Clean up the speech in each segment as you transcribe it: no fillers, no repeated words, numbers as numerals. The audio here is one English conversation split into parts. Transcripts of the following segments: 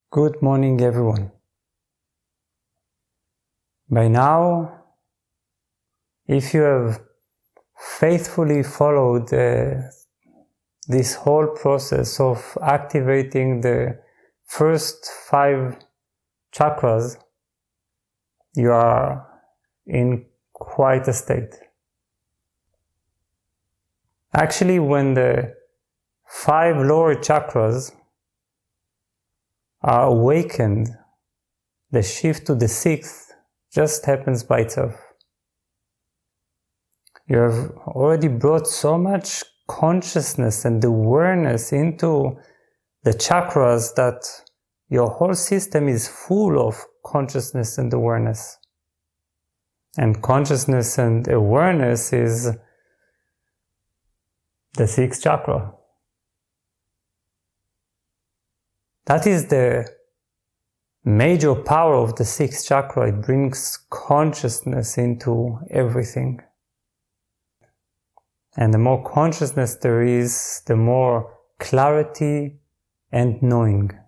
Good morning, everyone. By now, if you have faithfully followed this whole process of activating the first 5 chakras, you are in quite a state. Actually, when the 5 lower chakras are awakened, the shift to the 6th just happens by itself. You have already brought so much consciousness and awareness into the chakras that your whole system is full of consciousness and awareness. And consciousness and awareness is the 6th chakra. That is the major power of the 6th chakra. It brings consciousness into everything. And the more consciousness there is, the more clarity and knowing.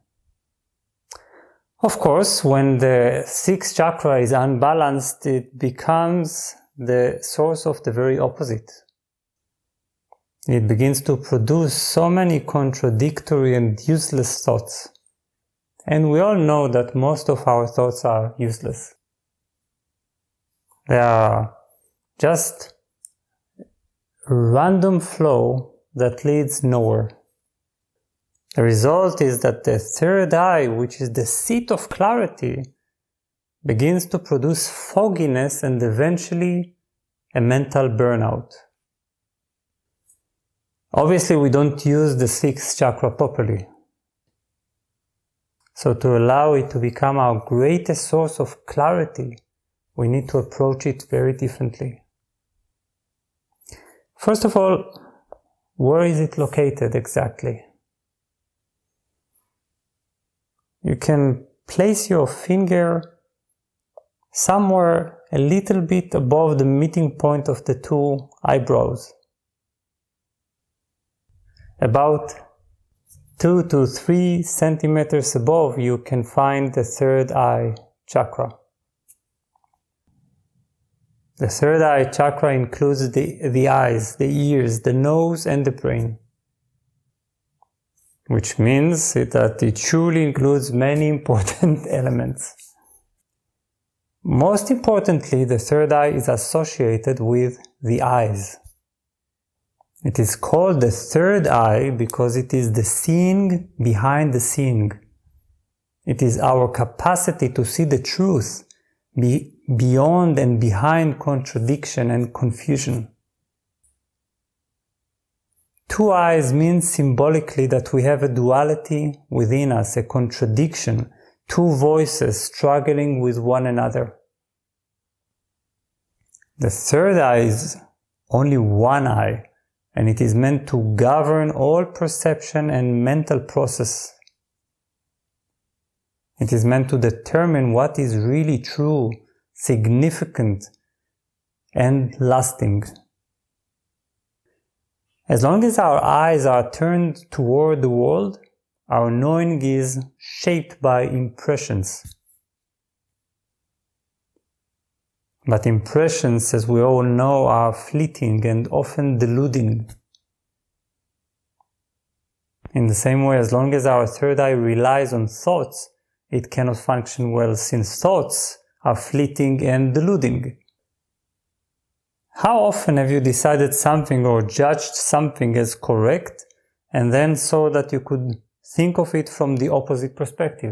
Of course, when the 6th chakra is unbalanced, it becomes the source of the very opposite. It begins to produce so many contradictory and useless thoughts. And we all know that most of our thoughts are useless. They are just random flow that leads nowhere. The result is that the third eye, which is the seat of clarity, begins to produce fogginess and eventually a mental burnout. Obviously, we don't use the 6th chakra properly. So to allow it to become our greatest source of clarity, we need to approach it very differently. First of all, where is it located exactly? You can place your finger somewhere a little bit above the meeting point of the 2 eyebrows. About 2 to 3 centimeters above, you can find the third eye chakra. The third eye chakra includes the eyes, the ears, the nose, and the brain. Which means that it truly includes many important elements. Most importantly, the third eye is associated with the eyes. It is called the third eye because it is the seeing behind the seeing. It is our capacity to see the truth beyond and behind contradiction and confusion. 2 eyes means symbolically that we have a duality within us, a contradiction, 2 voices struggling with one another. The third eye is only one eye, and it is meant to govern all perception and mental process. It is meant to determine what is really true, significant, and lasting. As long as our eyes are turned toward the world, our knowing is shaped by impressions. But impressions, as we all know, are fleeting and often deluding. In the same way, as long as our third eye relies on thoughts, it cannot function well, since thoughts are fleeting and deluding. How often have you decided something or judged something as correct and then saw that you could think of it from the opposite perspective?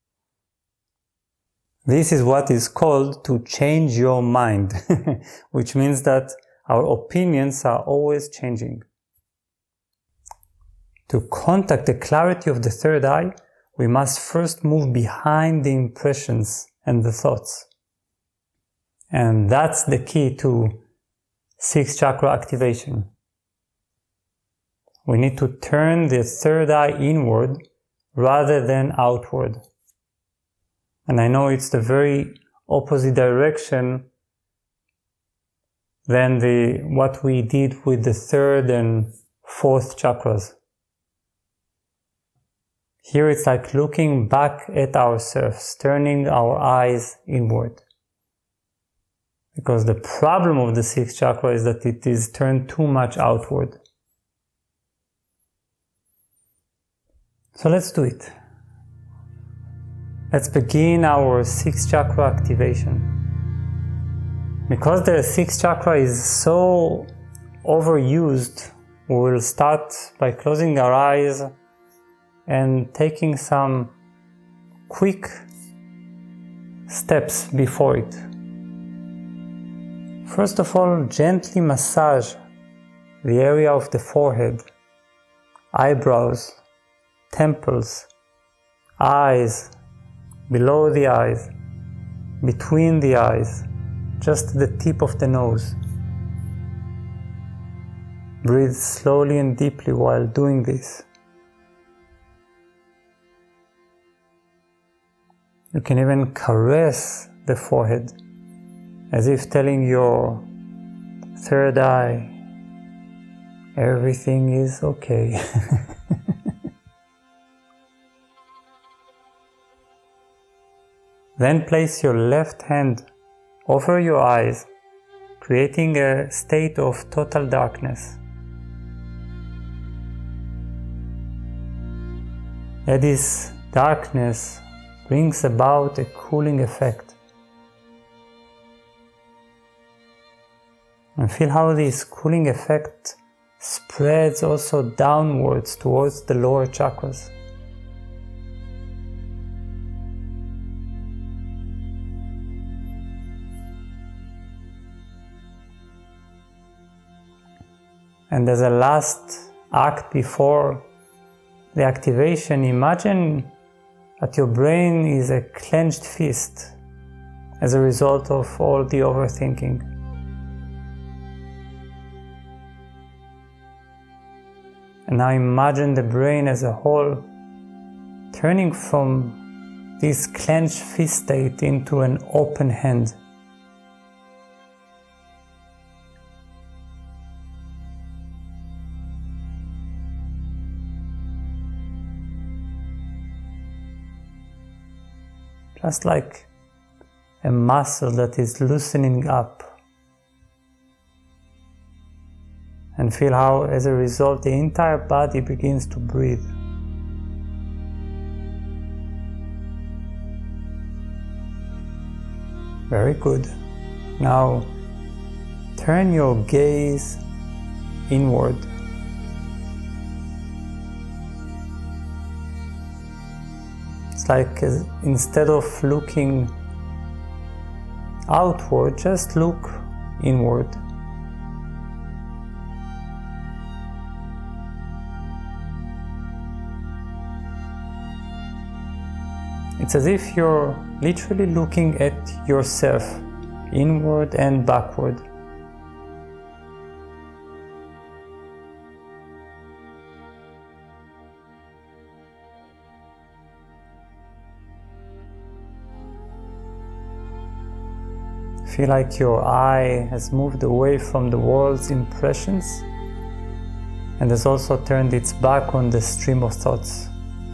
This is what is called to change your mind, which means that our opinions are always changing. To contact the clarity of the third eye, we must first move behind the impressions and the thoughts. And that's the key to 6th chakra activation. We need to turn the third eye inward rather than outward. And I know it's the very opposite direction than what we did with the 3rd and 4th chakras. Here it's like looking back at ourselves, turning our eyes inward. Because the problem of the sixth chakra is that it is turned too much outward. So let's do it. Let's begin our sixth chakra activation. Because the sixth chakra is so overused, we will start by closing our eyes and taking some quick steps before it. First of all, gently massage the area of the forehead, eyebrows, temples, eyes, below the eyes, between the eyes, just the tip of the nose. Breathe slowly and deeply while doing this. You can even caress the forehead, as if telling your third eye, everything is okay. Then place your left hand over your eyes, creating a state of total darkness. Let this darkness brings about a cooling effect. And feel how this cooling effect spreads also downwards towards the lower chakras. And as a last act before the activation, imagine that your brain is a clenched fist as a result of all the overthinking. And now imagine the brain as a whole turning from this clenched fist state into an open hand. Just like a muscle that is loosening up. And feel how, as a result, the entire body begins to breathe. Very good. Now, turn your gaze inward. It's like instead of looking outward, just look inward. It's as if you're literally looking at yourself, inward and backward. Feel like your eye has moved away from the world's impressions and has also turned its back on the stream of thoughts.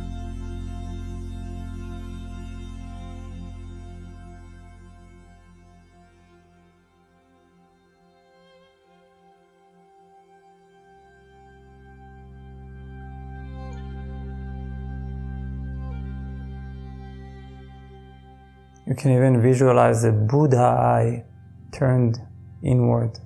You can even visualize the Buddha eye turned inward.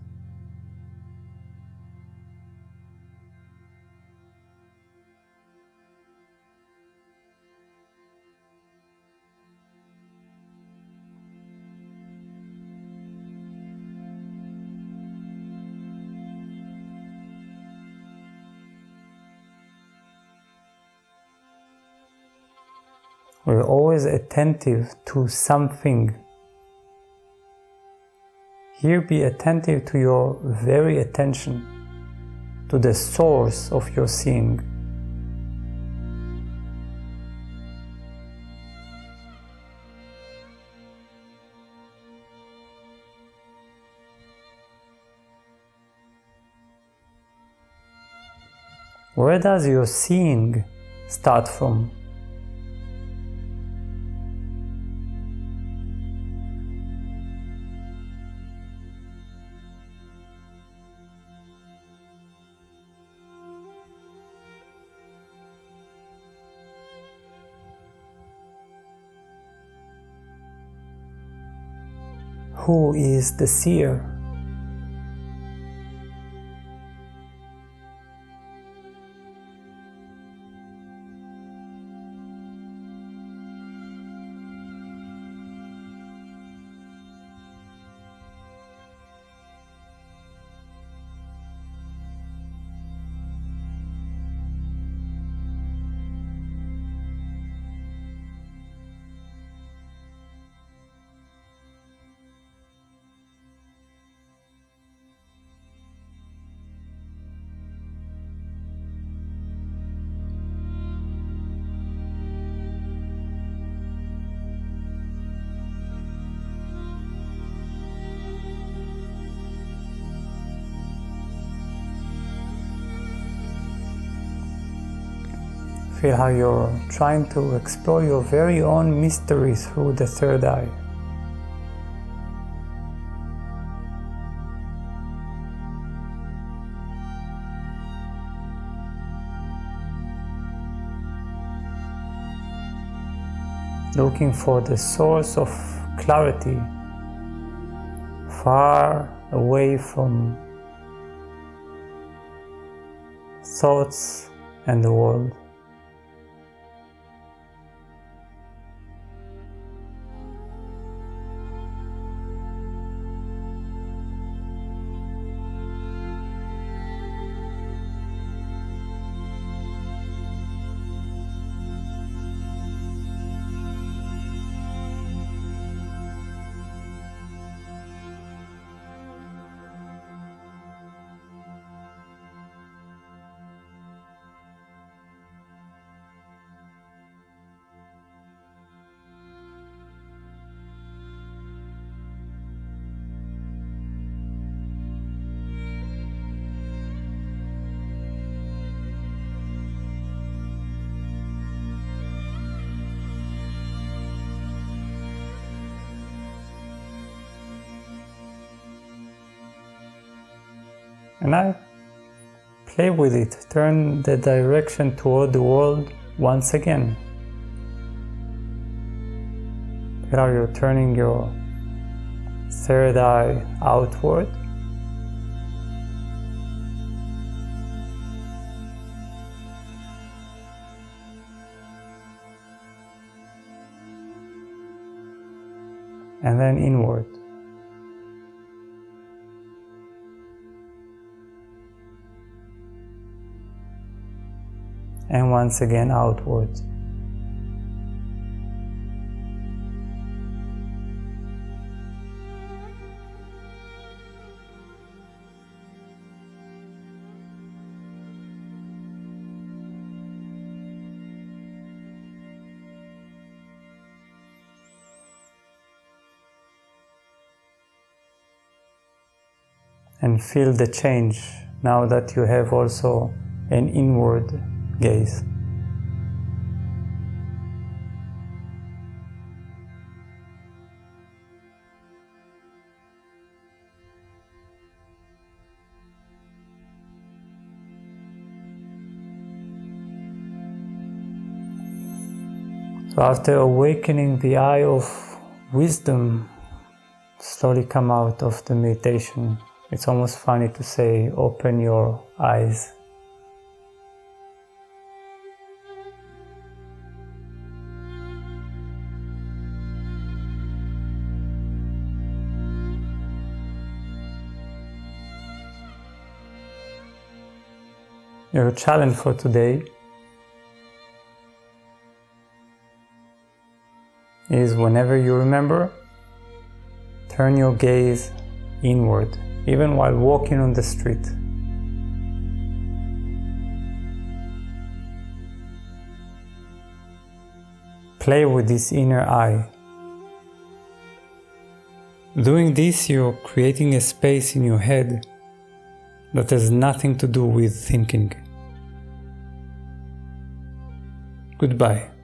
We're always attentive to something. Here be attentive to your very attention, to the source of your seeing. Where does your seeing start from? Who is the seer? Feel how you're trying to explore your very own mystery through the third eye. Looking for the source of clarity far away from thoughts and the world. And now play with it, turn the direction toward the world once again. Now you're turning your third eye outward. And then inward. And once again outward. And feel the change now that you have also an inward gaze. So after awakening the eye of wisdom, slowly come out of the meditation. It's almost funny to say, open your eyes. Your challenge for today is, whenever you remember, turn your gaze inward, even while walking on the street. Play with this inner eye. Doing this, you're creating a space in your head that has nothing to do with thinking. Goodbye.